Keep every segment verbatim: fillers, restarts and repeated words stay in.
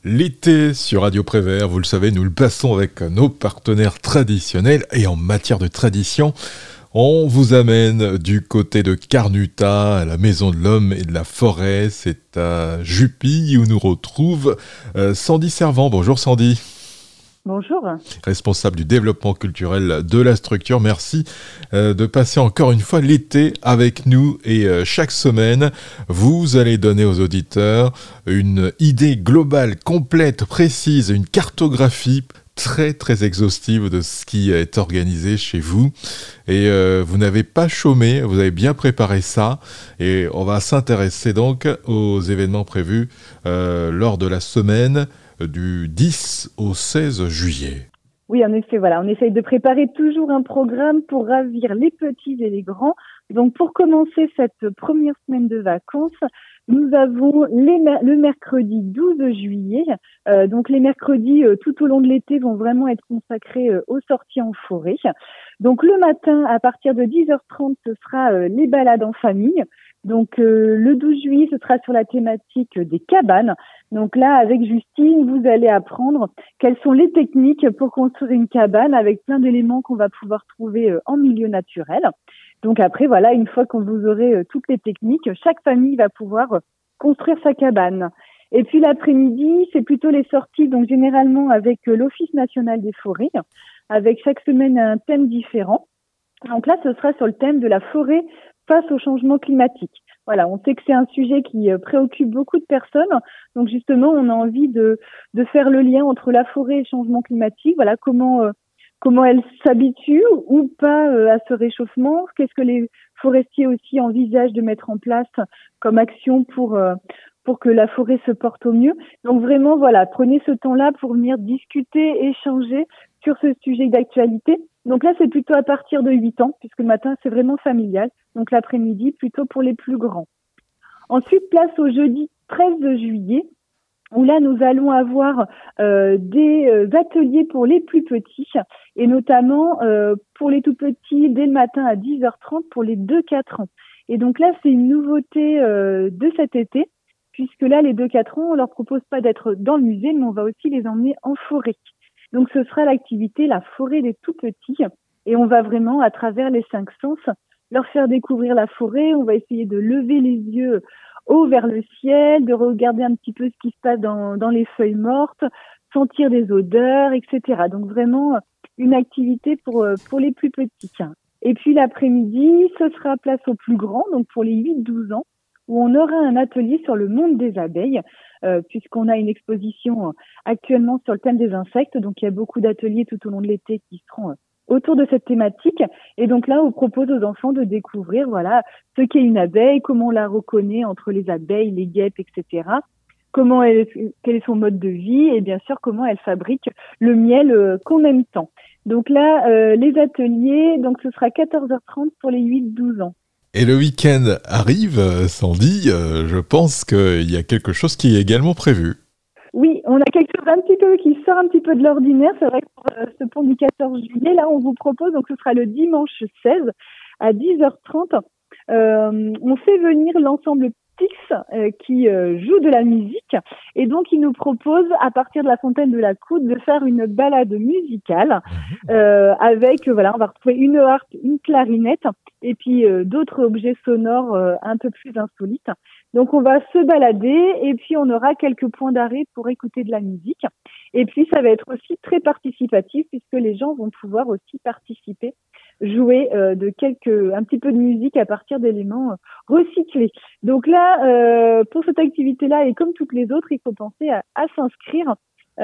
L'été sur Radio Prévert, vous le savez, nous le passons avec nos partenaires traditionnels et en matière de tradition, on vous amène du côté de Carnuta, à la Maison de l'Homme et de la Forêt. C'est à Jupy où nous retrouve euh, Sandy Servant. Bonjour Sandy. Bonjour. Responsable du développement culturel de la structure. Merci euh, de passer encore une fois l'été avec nous et euh, chaque semaine, vous allez donner aux auditeurs une idée globale, complète, précise, une cartographie très très exhaustive de ce qui est organisé chez vous. Et euh, vous n'avez pas chômé, vous avez bien préparé ça. Et on va s'intéresser donc aux événements prévus euh, lors de la semaine du dix au seize juillet. Oui, en effet, voilà, on essaye de préparer toujours un programme pour ravir les petits et les grands. Donc, pour commencer cette première semaine de vacances, nous avons les, le mercredi douze juillet. Euh, donc, les mercredis euh, tout au long de l'été vont vraiment être consacrés euh, aux sorties en forêt. Donc, le matin, à partir de dix heures trente, ce sera euh, les balades en famille. Donc, euh, le douze juillet, ce sera sur la thématique des cabanes. Donc là, avec Justine, vous allez apprendre quelles sont les techniques pour construire une cabane avec plein d'éléments qu'on va pouvoir trouver euh, en milieu naturel. Donc après, voilà, une fois qu'on vous aurez euh, toutes les techniques, chaque famille va pouvoir euh, construire sa cabane. Et puis l'après-midi, c'est plutôt les sorties, donc généralement avec euh, l'Office national des forêts, avec chaque semaine un thème différent. Donc là, ce sera sur le thème de la forêt face au changement climatique. Voilà, on sait que c'est un sujet qui euh, préoccupe beaucoup de personnes. Donc justement, on a envie de de faire le lien entre la forêt et le changement climatique. Voilà, comment euh, comment elle s'habitue ou pas euh, à ce réchauffement. Qu'est-ce que les forestiers aussi envisagent de mettre en place comme action pour euh, pour que la forêt se porte au mieux. Donc vraiment, voilà, prenez ce temps-là pour venir discuter, échanger sur ce sujet d'actualité. Donc là, c'est plutôt à partir de huit ans, puisque le matin, c'est vraiment familial. Donc l'après-midi, plutôt pour les plus grands. Ensuite, place au jeudi treize juillet, où là, nous allons avoir euh, des euh, ateliers pour les plus petits, et notamment euh, pour les tout petits, dès le matin à dix heures trente, pour les deux quatre ans. Et donc là, c'est une nouveauté euh, de cet été, puisque là, les deux quatre ans, on leur propose pas d'être dans le musée, mais on va aussi les emmener en forêt. Donc, ce sera l'activité La forêt des tout-petits. Et on va vraiment, à travers les cinq sens, leur faire découvrir la forêt. On va essayer de lever les yeux haut vers le ciel, de regarder un petit peu ce qui se passe dans, dans les feuilles mortes, sentir des odeurs, et cetera. Donc, vraiment, une activité pour, pour les plus petits. Et puis, l'après-midi, ce sera place aux plus grands, donc pour les huit douze ans, où on aura un atelier sur le monde des abeilles, euh, puisqu'on a une exposition actuellement sur le thème des insectes. Donc, il y a beaucoup d'ateliers tout au long de l'été qui seront euh, autour de cette thématique. Et donc là, on propose aux enfants de découvrir, voilà, ce qu'est une abeille, comment on la reconnaît entre les abeilles, les guêpes, et cetera. Comment elle, quel est son mode de vie et bien sûr, comment elle fabrique le miel euh, qu'on aime tant. Donc là, euh, les ateliers, donc ce sera quatorze heures trente pour les huit douze ans. Et le week-end arrive, Sandy, euh, je pense qu'il y a quelque chose qui est également prévu. Oui, on a quelque chose un petit peu qui sort un petit peu de l'ordinaire. C'est vrai que pour euh, ce pont du quatorze juillet, là, on vous propose, donc ce sera le dimanche seize à dix heures trente. Euh, on fait venir l'ensemble Tix euh, qui euh, joue de la musique et donc il nous propose à partir de la fontaine de la Coude de faire une balade musicale euh, avec, euh, voilà, on va retrouver une harpe, une clarinette et puis euh, d'autres objets sonores euh, un peu plus insolites. Donc on va se balader et puis on aura quelques points d'arrêt pour écouter de la musique. Et puis ça va être aussi très participatif puisque les gens vont pouvoir aussi participer, jouer euh, de quelques un petit peu de musique à partir d'éléments euh, recyclés. Donc là, euh, pour cette activité-là et comme toutes les autres, il faut penser à, à s'inscrire.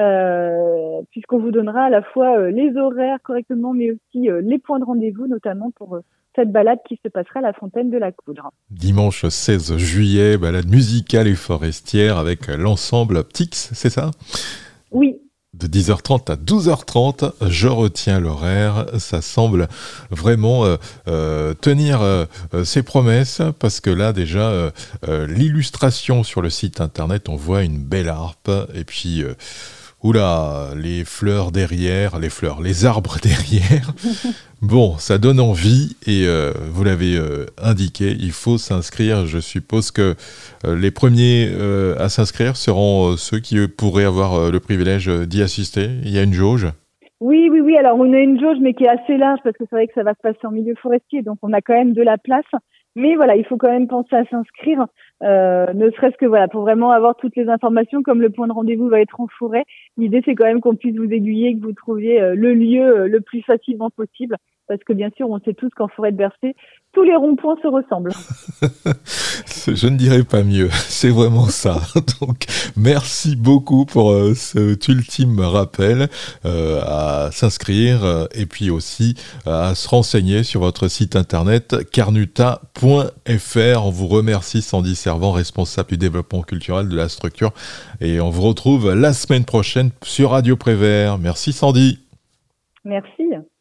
Euh, puisqu'on vous donnera à la fois euh, les horaires correctement, mais aussi euh, les points de rendez-vous, notamment pour euh, cette balade qui se passera à la fontaine de la Coudre. Dimanche seize juillet, balade musicale et forestière avec l'ensemble Tix, c'est ça ? Oui. De dix heures trente à douze heures trente, je retiens l'horaire, ça semble vraiment euh, euh, tenir euh, ses promesses, parce que là déjà, euh, euh, l'illustration sur le site internet, on voit une belle harpe, et puis... Euh, Oula, les fleurs derrière, les fleurs, les arbres derrière. Bon, ça donne envie et euh, vous l'avez euh, indiqué, il faut s'inscrire. Je suppose que euh, les premiers euh, à s'inscrire seront euh, ceux qui euh, pourraient avoir euh, le privilège euh, d'y assister. Il y a une jauge. Oui, oui, oui. Alors, on a une jauge, mais qui est assez large parce que c'est vrai que ça va se passer en milieu forestier, donc on a quand même de la place. Mais voilà, il faut quand même penser à s'inscrire, euh, ne serait-ce que voilà, pour vraiment avoir toutes les informations, comme le point de rendez-vous va être en forêt. L'idée, c'est quand même qu'on puisse vous aiguiller, que vous trouviez euh, le lieu euh, le plus facilement possible. Parce que bien sûr, on sait tous qu'en forêt de Bercé, tous les ronds-points se ressemblent. Je ne dirais pas mieux, c'est vraiment ça. Donc, merci beaucoup pour euh, cet ultime rappel euh, à s'inscrire euh, et puis aussi euh, à se renseigner sur votre site internet carnuta point f r. On vous remercie Sandy Servant, responsable du développement culturel de la structure, et on vous retrouve la semaine prochaine sur Radio Prévert. Merci Sandy. Merci.